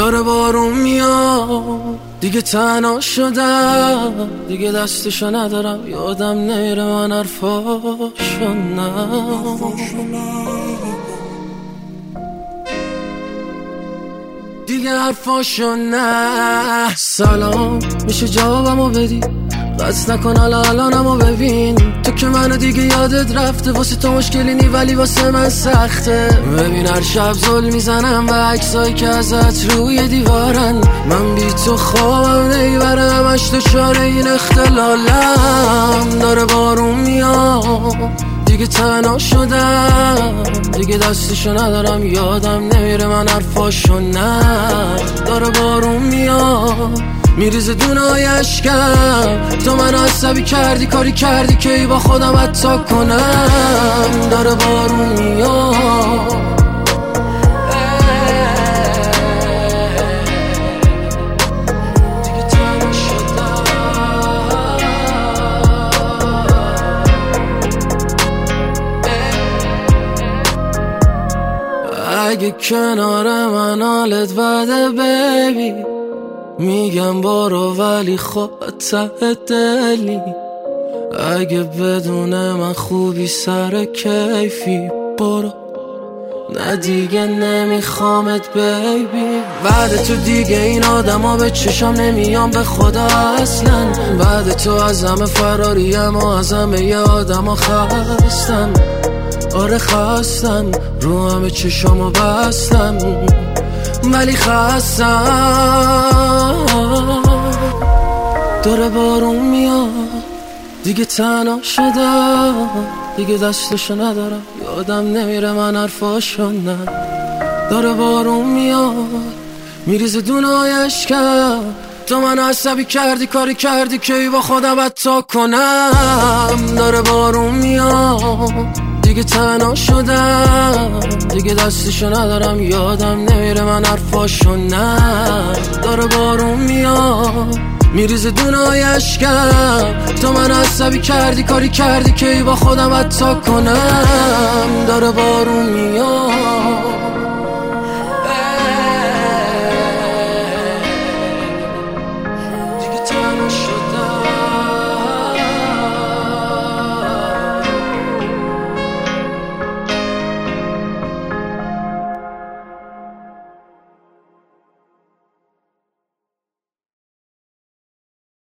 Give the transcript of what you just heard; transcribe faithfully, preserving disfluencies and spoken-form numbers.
داره بارون میاد، دیگه تنها شدم، دیگه دستشو ندارم، یادم نمیره من حرفاشو نه دیگه حرفاشو نه. سلام میشه جوابمو بدی؟ قصد نکن حالا الانمو ببین، تو که منو دیگه یادت رفته، واسه تو مشکلی نی ولی واسه من سخته. ببین هر شب زل میزنم به عکسایی که ازت روی دیوارن، من بی تو خوابم نمیبره، همش دچار این اختلالم. داره بارون میاد، دیگه تنها شدم، دیگه دستشو ندارم، یادم نمیره من حرفاشو نه. داره بارون میاد، میریزه دونای اشکم، تو منو عصبی کردی، کاری کردی که ای با خودم حتی کنم. داره بارون میاد، دیگه تنها شدم. اگه کنار من حالت بده بیبی، میگم برو ولی خود ته دلی، اگه بدون من خوبی سر کیفی برو، نه دیگه نمیخوامت بیبی. بعد تو دیگه این آدم ها به چشم نمیام به خدا اصلا، بعد تو از همه فراریم و از همه یه آدم ها خستم. آره خستم، رو همه چشم ها بستم ولی خستم. داره بارون میاد، دیگه تنها شدم، دیگه دستشو ندارم، یادم نمیره من حرفاشو نه. داره بارون میاد، میریزه دونای اشکم، تو منو عصبی کردی، کاری کردی که ای با خودم حتی کنم. داره بارون میاد، دیگه تنها شدم، دیگه دستشو ندارم، یادم نمیره من حرفاشو نه. داره بارون میاد، میریزه دونای اشکم، تو منو عصبی کردی، کاری کردی که ای با خودم حتی کنم. داره بارون میاد.